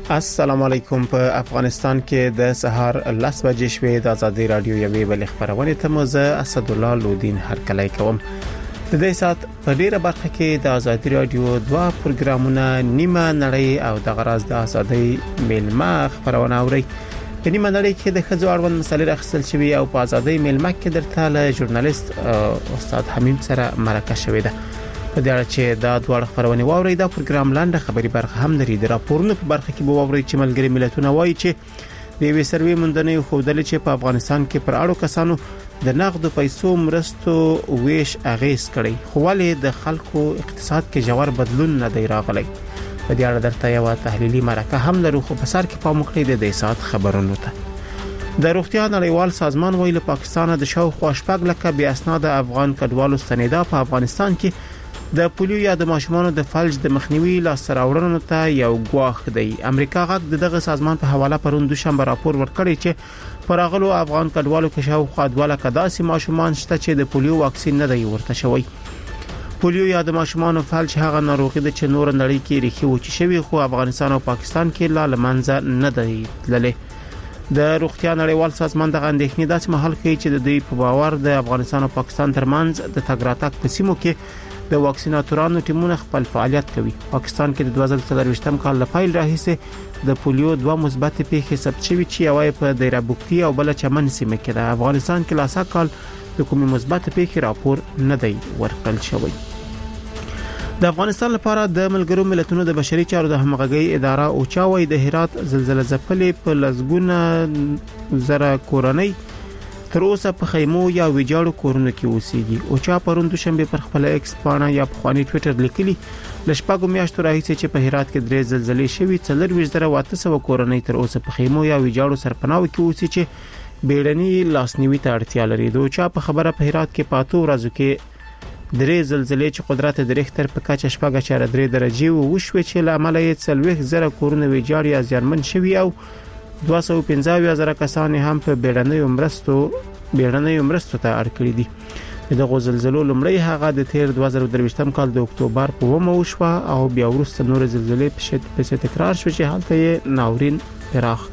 السلام علیکم. په افغانستان کې د سهار 10 بجې شوې د ازادي رادیو یوې بل خبرونه ته مزه اسد الله لودین هرکلی کوم. د دې سات په ډیره برخه کې د ازادي رادیو دوا پروګرامونه نیمه نړۍ او د غراز د ازادي میلمه خبرونه اوري. په نیمه نړۍ کې د خځو اړوند مسلې راخصل شوی او په ازادي میلمه کې درته له ژورنالیست استاد حمیم سره مرکه شوې ده. په دې اړه چې دا دوه خبرونه واوري دا پروګرام لاندې خبري برخه هم لري. د راپورونو په برخه کې به واوري چې ملګری ملتونه وایي چې د وی سروي مندنې خودل چې په افغانستان کې پر اړو کسانو د نقد پیسو مرستو ویش اغیز کړي خو ولې د خلکو اقتصاد کې جوړ بدلون نه دی راغلی. په دې اړه درته یو تحلیلي مرکه هم لرو خو په سر کې پام وکړئ د سات خبرونو ته. د روغتیا نړیوال سازمان ویل پاکستان د شاوخوا شپږ لکه بیا اسناد افغان کډوالو ستنیدا په افغانستان کې د پولیو یا د ماشومانو د فلج د مخنیوي لاسته راوړنو ته یو ګواښ دی. امریکا غږ دغه سازمان په حواله پروند دوشنبه راپور ورکړی چې پراغلو افغان کډوالو کې شاوخوا 2 لک داسې ماشومان شته چې د پولیو واکسین نه دی ورته شوی. پولیو یا د ماشومانو فلج هغه ناروغي ده چې نور نړۍ کې ریښې وچی شوی خو افغانستان او پاکستان کې لا لمنځه نه دی تللی. د روغتیا نړیوال سازمان د اندېښنې داسې محل کوي چې د دوی په باور د افغانستان او پاکستان ترمنځ د تګراتک په سیمو کې د واکسیناتورانو ټیمونه خپل فعالیت کوي. پاکستان کې د 2023م کال لپاره راهیسه د پولیو 2 مثبت پیښې ثبت شوې چې یوه په دیرابوکتی او بل چمن سیمه کې ده. افغانستان کې لاسا کال د کومې مثبت پیښې راپور نه دی ورکړل شوی. د افغانستان لپاره د ملګرو ملتونو د بشري چارو د همغږي اداره او چاوي د هرات زلزلې ځپلې په لزګونه زره کورنۍ تر اوسه په خیمو یا ویجاړو کورونو کې اوسېږي. او چا پروند شنبه پر خپل ایکس پاڼه یا په خواني ټوئیټر لیکلي لشپږو میاشتو راهیسې چې په هرات کې درې زلزلې شوې 4800 کورنۍ تر اوسه په خیمو یا ویجاړو سرپناو کې اوسې چې بیړني لاسنیوي ته اړتیا لري. دوی چا په خبره په هرات کې پاتو ورځو کې درې زلزلې چې قدرت د ریختر په کچه 4.3 درجه وشوي چې لامل یې 40,000 کورونه ویجاړ یا زیانمن شوي او 215,000 کسان هم په بیړنیو مرستو ته اړ کړی دي. دغه زلزلو لمړی هغه د 2023م کال د اکتوبر په 1 وشوه او بیا وروسته نور زلزلې په تکرار شو چې حالت یې ناورین پراخ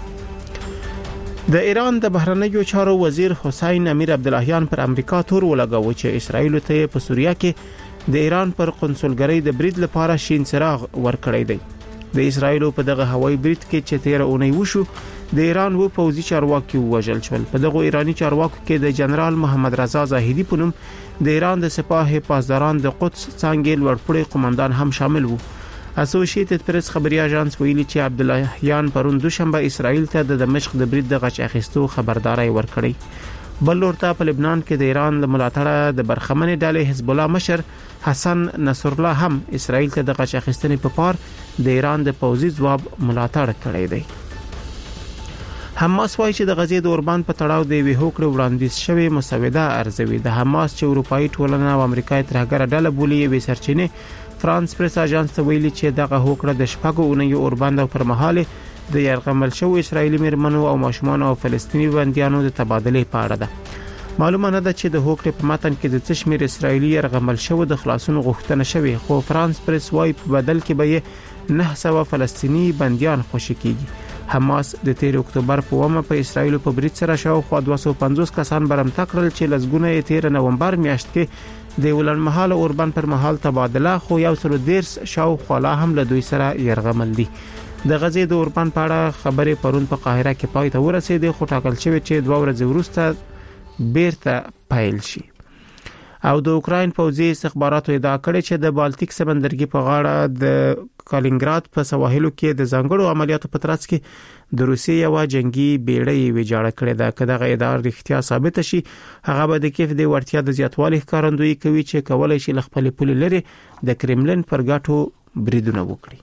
کړ. د ایران د بهرنیو چارو وزیر حسین امیر عبداللهیان پر امریکا تور ولګاوه چې اسرائیل ته په سوریه کې د ایران پر قنصلګری د برید لپاره شین څراغ ورکړی دی. د اسرائیل په دغه هوایي برید کې چې 13 اونۍ وشو د ایران و پوځي چارواکي وژل شول. په دغه ایرانی چارواکو کې د جنرال محمد رضا زاهدی په نوم د ایران د سپاه پاسداران د قدس څنګه لوړپوړی قومندان هم شامل وو. اسوسییټډ پریس خبري اژانس ویلي چې عبداللهیان پرون دوشنبه اسرائیل ته د دمشق د برید د غچ اخیستو خبرداري ورکړي. بل ورته په لبنان کې د ایران له ملاتړه د برخمنې ډلې حزب الله مشر حسن نصر الله هم اسرائیل ته د غچ اخیستنې په پار د ایران د پوځي ځواب ملاتړ کړی دی. حماس وايي چې د غزې د اوربان په تړاو د وی هوکړې وړاندیز شوی مسوده ارزوي. د حماس چې اروپאי ټولنه او امریکایي ترهګر ډله بولي وی سرچینه فرانس پریس اژانس ته ویلي چې دغه هوکړه د شپږو اونیو اوربان د پرمحاله د یرغمل شو اسرایلی مرمنو او ماشومان او فلسطینی بنديانو د تبادله په اړه ده. معلومه نه ده چې د هوکړې په متن کې د څه شمیر اسرایلی یرغمل شو د خلاصون غوښتنه شوی خو فرانس پریس وايي په بدل کې به 900 فلسطینی بنديان خوشی کیږي. حماس د 13 اکتوبر په ومه په اسرایل په برید سره شاوخوا 250 کسان برمته کړل چې لزګونه 13 نومبر میاشت کې د ولنمحاله اوربان پر مهال تبادله خو یو سل دیرس شاوخوا لا هم له دوی سره یرغمل دي. د غزې د اوربان په اړه خبرې پرون په قاهره کې پای ته ورسېدې خو ټاکل شوی چې 2 ورځې وروسته بیرته پایل شي. او د اوکراین پوځي استخباراتو ادعا کړې چې د بالټیک سمندرګي په غاړه د کالینګراد په سواحلو کې د ځانګړو عملیاتو په ترڅ کې د روسیې یو جنگي بیړۍ ویجاړه کړې ده. کله غیدار رښتیا ثابت شي هغه به د کیف د ورتیا د زیاتوالي ښکارندویي کوي چې کولای شي خپل پولې لري د کرملین پر ګټو بریدونه وکړي.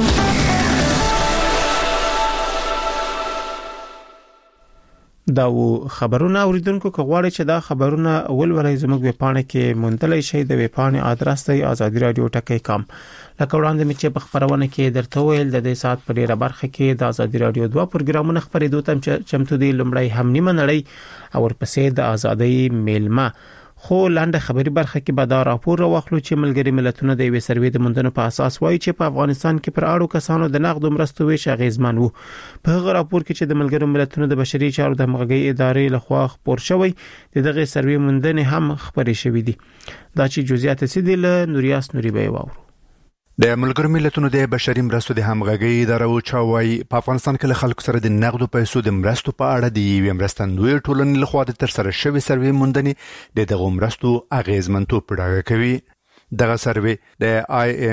دا خبرونه اوریدونکو کغواړي چې دا خبرونه ولولای زموږ ویبپاڼه کې مونتلای شي. د ویبپاڼې آدرس دی azadiradio.com. لکه وړاندې مې چې په خبرونه کې درته ویل د دې سات په ډیره برخه کې د ازادي رادیو دوا پروګرامونه خبرېدو تم چمتو دي. لمړی هم نیمه نړۍ او ورپسې د ازادۍ میلمه خو لاندې خبري برخه کې به دا راپور راوخلو چې ملګری ملتونه د یوې سروې د موندنو په اساس وایي چې په افغانستان کې پر اړو کسانو د نقد مرستو ویش اغیزمن وو. په هغه راپور کې چې د ملګری ملتونو د بشري چارو د همغږي ادارې لخوا خپور شوی دغه سروې موندنې هم خبرې شوې دي. دا چې جزئیات سیدي له نوریاس نوري به واورو. د ملګرو ملتونو د بشري مرستو د همغږي ادارې چاوي په افغانستان کې له خلکو سره د نقد پیسو د مرستو په اړه د یوې مرستندوی ټولنې لخوا د تر سره شوی سروې موندنې د دغه مرستو اغیزمنتوب پړاو کوي. دغه سروې د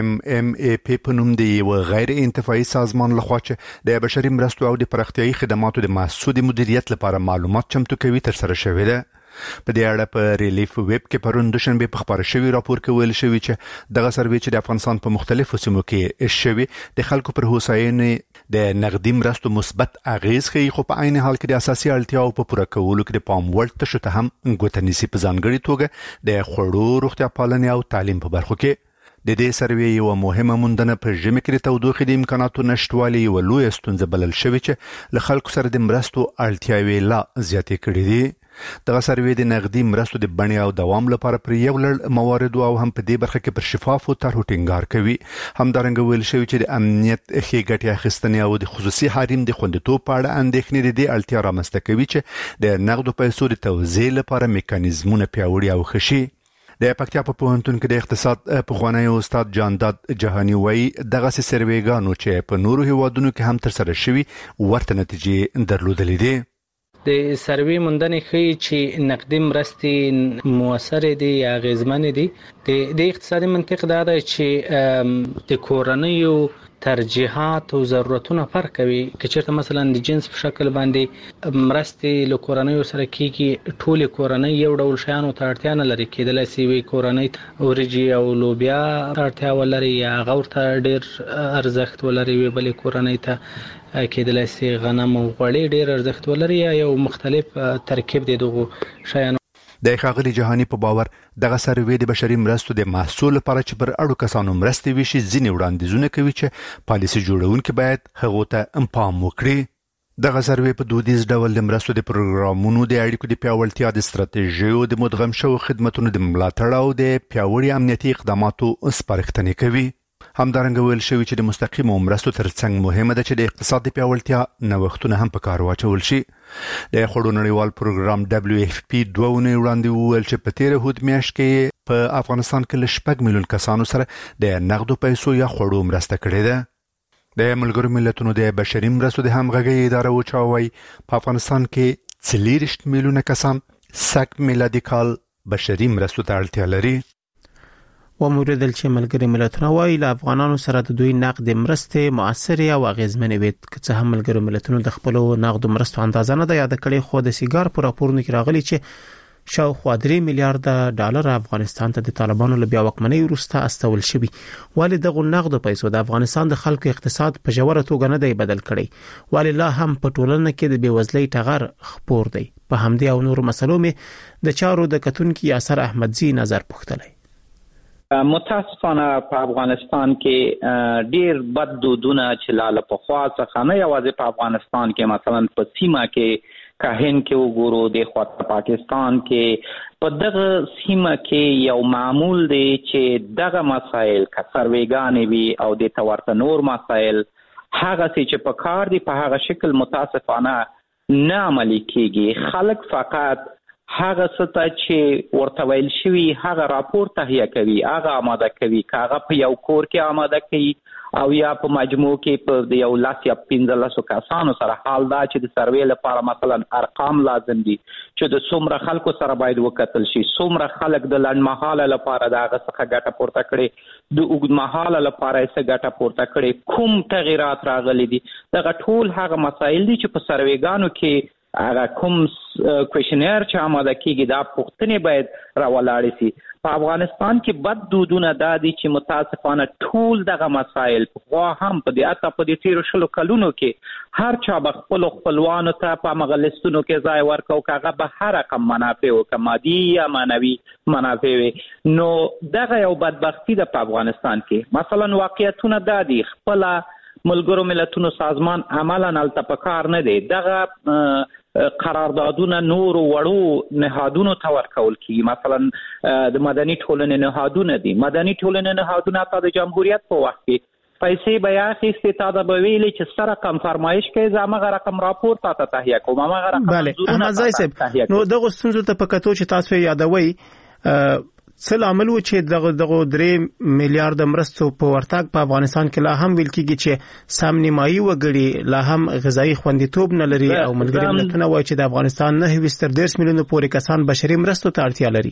IMMAP په نوم دی یو غیر انتفاعي سازمان لخوا چې د بشري مرستو او د پراختیايي خدماتو د محسوس مدیریت لپاره معلومات چمتو کوي تر سره شوی ده. په دې اړه په ریلیف ویب کې پرون دوشنبه په خبر شوی راپور کې ویل شوی چې دغه سروې چې د افغانستان په مختلفو سیمو کې شوی د خلکو پر هوساینې د نقدي مرستو مثبت اغیز کوي، خو په عین حال کې د اساسي اړتیاو په پوره کولو کې د پام وړ تشو ته هم ګوته نیسي، په ځانګړي توګه د خوړو، روغتیا پالنې او تعلیم په برخو کې. د دې سروې یو مهمه موندنه په ژمي کې د تودوخې د امکاناتو نشټوالي یو لوی ستونزه بلل شوی چې له خلکو سره د مرستو اړتیاوې لا زیاتې کړې دي. دغه سروې د نقدي مرستو د بڼې او دوام لپاره پر یو لړ موارد او هم په دې برخه کې پر شفافو طرحو ټینګار کوي. همدارنګه ویل شوی چې د امنیت ښې ګټې اخیستنې او د خصوصي حریم د خوندیتوب په اړه اندېښنې د دې اړتیا رامنځته کوي چې د نقدو پیسو د توزیع لپاره میکانیزمونه پیاوړي او ښه شي. د پکتیا په پوهنتون کې د اقتصاد پخوانی استاد جانداد جهانی وایي دغه سروېګانو چې په نورو هیوادونو کې هم تر سره شوي ورته نتیجې درلودلې دي. د سروې موندنې ښیي چې نقدي مرستې موثر دي یا اغیزمن دي. د اقتصادي منطق دا دی چې د کورنیو ترجیحات او ضرورتونه فرق کوي. که چېرته مثلا د جنس په شکل باندې مرستې له کورنیو سره کیږي، ټولې کورنۍ یو ډول شیانو ته اړتیا نه لري. کېدلی شي وي کورنۍ وریجې او لوبیا اړتیا ولري یا هغه ورته ډېر ارزښت ولري، وي بلې کورنۍ ته کېدلی شي غنم او غوړي ډېر ارزښت ولري یا یو مختلف ترکیب د دغو شیانو. د ښاغلي جهانی په باور دغه سروې د بشري مرستو د محصول لپاره چې پر اړو کسانو مرستې ویشي ځینې وړاندیزونه کوي چې پالیسي جوړونکي باید هغو ته پام وکړي. دغه سروې په دودیز ډول د مرستو د پروګرامونو د اړیکو د پیاوړتیا، د ستراتیژیو د مدغم شوو خدماتونو د ملاتړ او د پیاوړي امنیتي اقداماتو سپارښتنې کوي. همدارنګه ویل شوی چې د مستقیمو مرستو ترڅنګ مهمه ده چې د اقتصاد د پیاوړتیا نوښتونه هم په کار واچول شي. د خوړو نړیوال پروګرام WFP 2 اونۍ وړاندې وویل چې په تیره هود میاشت کې په افغانستان کې له 6 میلیون کسانو سره د نقدو پیسو یا خوړو مرسته کړې ده. د ملګرو ملتونو د بشري مرستو د همغږۍ اداره وچاوي په افغانستان کې 40 میلیونه کسان سږ میلادي کال بشري مرستو ته اړتیا لري. وموردل چې ملګری ملتونه وایي له افغانانو سره د دوی نقد مرستې مؤثرې او اغیزمنې وي. که څه هم ملګری ملتونو د خپل نقد مرستو اندازه نه ده یاد کړې، خو د سیګار په راپورونو کې راغلي چې شاوخوا 3 میلیارډ ډالر افغانستان ته د طالبانو له بیا واکمنۍ وروسته استول شوي. ولې دغه نقد پیسو د افغانستان د خلکو اقتصاد په ژوره توګه نه دی بدل کړی؟ ولې لا هم په ټولنه کې د بیوزلۍ ټغر خپور دی؟ په همدې او نورو مسلو مې د چارو د کتونکي یاسر احمدزي نظر پوښتلی. متاسفانه په افغانستان کې ډیر بد دودونه چې لاله په خوا څخه نه یوازې په افغانستان کې، مثلا په سیمه کې کاهن کې وګورو، د خواته پاکستان کې په دغه سیمه کې یو معمول دی چې دغه مسایل که سروېګانې وي او د تورته نور مسایل هغه چې په کار دي په هغه شکل متاسفانه نه عملي کیږي. خلک فقط هغه څه چې ورته ویل شوي هغه راپور تهیه کوي، هغه آماده کوي، که هغه په یو کور کې آماده کوي او یا په مجموع کې په یو 10 یا 15 کسانو سره. حال دا چې د سروې لپاره مثلا ارقام لازم دي چې د څومره خلکو سره باید وکتل شي، څومره خلک د لنډمهاله لپاره د هغه څخه ګټه پورته کړي، د اوږدمهاله لپاره یې څه ګټه پورته کړي، کوم تغیرات راغلي دي. دغه ټول هغه مسایل دي چې په سروېګانو کې هغه کوم کوېشنیر چې آماده کیږي دا پوښتنې باید راولاړې سي. په افغانستان کې بد دودونه دا دي چې متاسفانه ټول دغه مسایل پخوا هم په دې تیرو 20 کلونو کې هر چا به خپلو خپلوانو ته په هغه لیستونو کې ځای ورکړو، که هغه به هر رقم منافع و، که مادي یا معنوي منافع وي. نو دغه یو بدبختي ده په افغانستان کې. مثلا واقعیتونه دا دي خپله ملګرو ملتونو سازمان عملا هلته په کار نه دی. دغه قراردادونه نور وړو نهادونو ته ورکول کی. مثلا د مدني ټولنې نهادونه دي. مدني ټولنې نهادونه د جمهوریت په وخت کې پیسې بیا اخیستې تا د بویلې چې سره کم فرمایش کوي زموږ رقم راپور ته تهیه کوم هغه رقم منظورونه صاحب نو دغه ستونزو ته پکاتو چې تاسو یادوي څه عمل و چې دغه 3 میلیارډ مرستو په ورتګ په افغانستان کې لا هم ویل کېږي چې سم نیمایي وګړي لا هم غذایی خوندیتوب نه لري او ملګری ملتونه وایي چې د افغانستان 9 میلیون پورې کسان بشري مرستو ته اړتیا لري.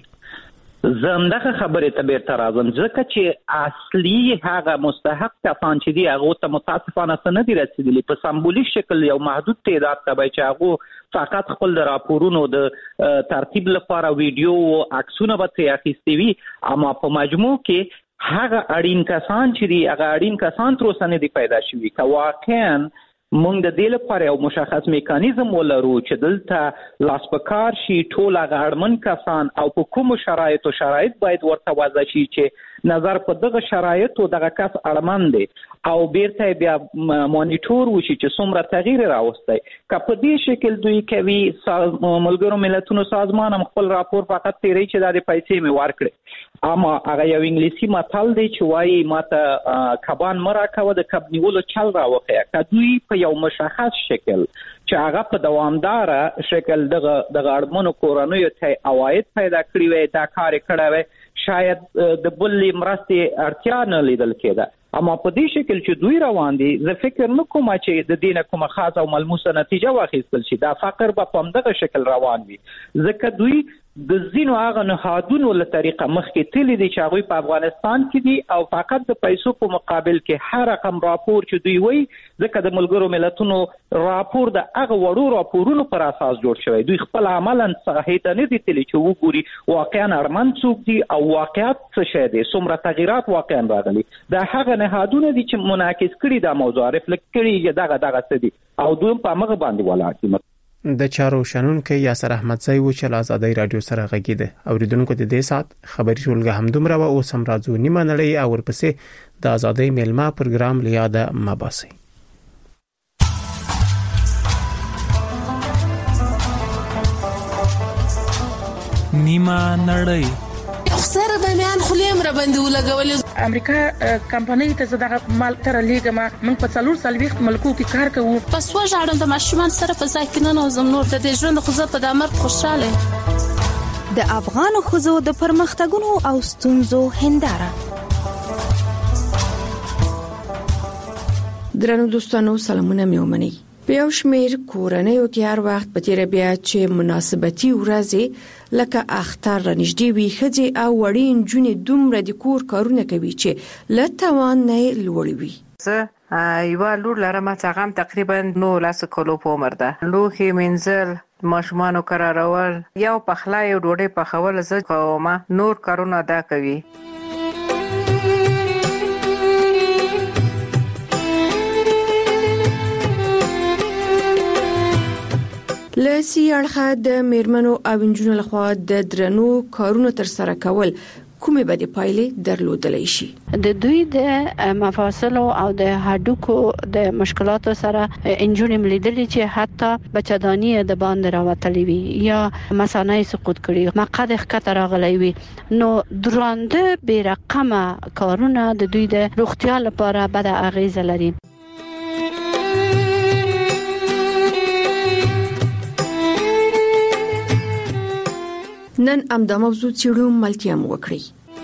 زمدغه خبره ته بیرته راځم ځکه چې اصلي هغه مستحق کسان چې دی هغه ته متاسفانه څه نه دي رسیدلي. په سمبولیک شکل یو محدود تعداد ته به چې هغه فقط خپل د راپورونو د ترتیب لپاره ویډیو او عکسونه به ترې اخیستي وي، اما په مجموع کې هغه اړین کسان چې دی هغه اړین کسان تر اوسه نه دي پیدا شوي. که واقعا مونږ د دې لپاره یو مشخص میکانیزم ولرو چې دلته لاس په کار شي ټول هغه اړمن کسان او په کومو شرایط باید ورته وضع شي چې نظر په دغه شرایطو دغه کس اړمن دی او بیرته بیا مانیټور وشي چې څومره تغییر راوستي. که په دې شکل دوی کوي ملګرو ملتونو سازمان هم خپل راپور فقط تیری چې د پیسې می ورکړي، اما هغه یو انګلیسي متل دی چې وایي ماته کبان مرا کوه د کب نیولو چل راوخه. که دوی په یو مشخص شکل چې هغه په دوامدار شکل دغه اړمنو کورنیو ته عواید پیدا کړی وي دا کار کړی وي شاید د بلې مرستې اړتیا نه لیدل کېده. اما په دې شکل چې دوی روان دي زه فکر نه کوم چې د دینه کومه خاصه او ملموسه نتیجه واخیستل شي. دا فقر به په همدغه شکل روان وي ځکه دوی د زینو هغه نهادونو له طریقه مخکې تللی دي چې هغوی په افغانستان کې دي او فقط د پیسو په مقابل کې هر رقم راپور چې دوی وایي ځکه د ملګرو ملتونو راپور د هغه وړو راپورونو پر اساس جوړ شوی. دوی خپل عملا صحیح ته نه دي تللی چې وګوري واقعا اړمن څوک دي او واقعیت څه شی دی، څومره تغیرات واقعا راغلي. دا هغه نهادونه دي چې منعکس کړي دا موضوع رفلکټ کړي دغه څه دي او دوی په هغه باندې ولاړ دي. د چارو شنونکو یاسر احمدزی و چې آزادۍ رادیو سره غږیده اوریدونکو د دې سات خبري ټولګه هم دومره و اوس هم راځو نیمه نړۍ او ورپسې د آزادۍ میلمه پروګرام لیاده مباسي. نیمه نړۍ سره د میان خلیم را باندې ولګول. امریکا کمپنۍ ته زداغه مال تر لیګما موږ په 440 ملکو کې کار کوو. پس وژاړم د ماشومان سره په ځای کې نه نوزم نور د دې ژوند خو زه په دامر خوشاله. د افغان خوځو د پرمختګونو او ستونزو هنداره. درنو دوستانو سلامونه میومني. په یو شمیر کورنیو کې هر وخت په تیر بیا چې مناسبتي ورځې لکه اختر رانږدې وي ښځې او وړې نجونې دومره د کور کارونه کوي چې له توان نه لوړ وي. زه یو لور لرم چې هغه تقریبا 19 کلو په عمر ده. لوښي مینځل، ماشومانو قرارول، یو پخلی او ډوډۍ پخول زه کوم، نور کارونه دا کوي. لسی اړخه د میرمنو او انجونو لخوا د درنو کارونو تر سره کول کومه بده پایلې درلودلای شي. د دوی د مفاصل او د هډوکو د مشکلاتو سره انجونې ملیدلې چې حتی بچدانی د باندې راوتلې وي یا مثانه سقوط کړي، مقعد ښکته راغلی وي. نو درانده بې رقمه کارونه د دوی د روغتیا لپاره بد اغیزه لري. نن امدا موضوع چیرو ملتیا مو وکړي.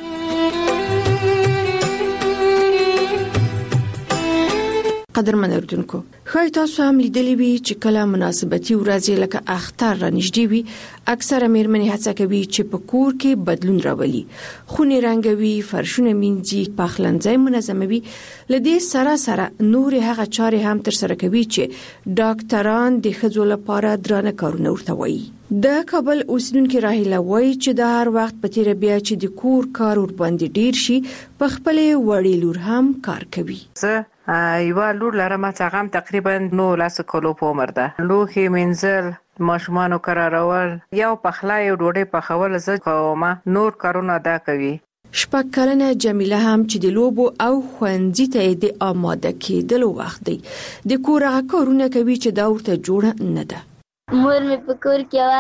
قدرمن اوریدونکو، خای تاسو هم لیدلی وی چې کله مناسبتي ورځې لکه اختر رانږدې وي اکثره میرمنې هڅه کوي چې په کور کې بدلون راولي، خونې رنګوي، فرشونه مینځي، پخلنځي منظموي. لدې سره نور هغه چارې هم تر سره کوي چې ډاکټران د ښځو لپاره درانه کارونه ورته وایي. د کابل اوسیدونکو راهیله وایي چې د هر وخت په تیر بیا چې د کور کار ور باندې ډیر شي په خپل وړي لور هم کار کوي. یو لور لرم چې هغه تقریبا 19 کلو په عمر ده. لوښي مینځل، ماشومانو قرارول، یو پخلی او ډوډۍ پخول زه کوم، نور کارونه دا کوي. شپږ کلنه جمیله هم چې د لوبو او خوندې ته د آماده کېدلو وخت دی د کور هغه کارونه کوي چې دا ورته جوړه نه ده. مور مې په کور کې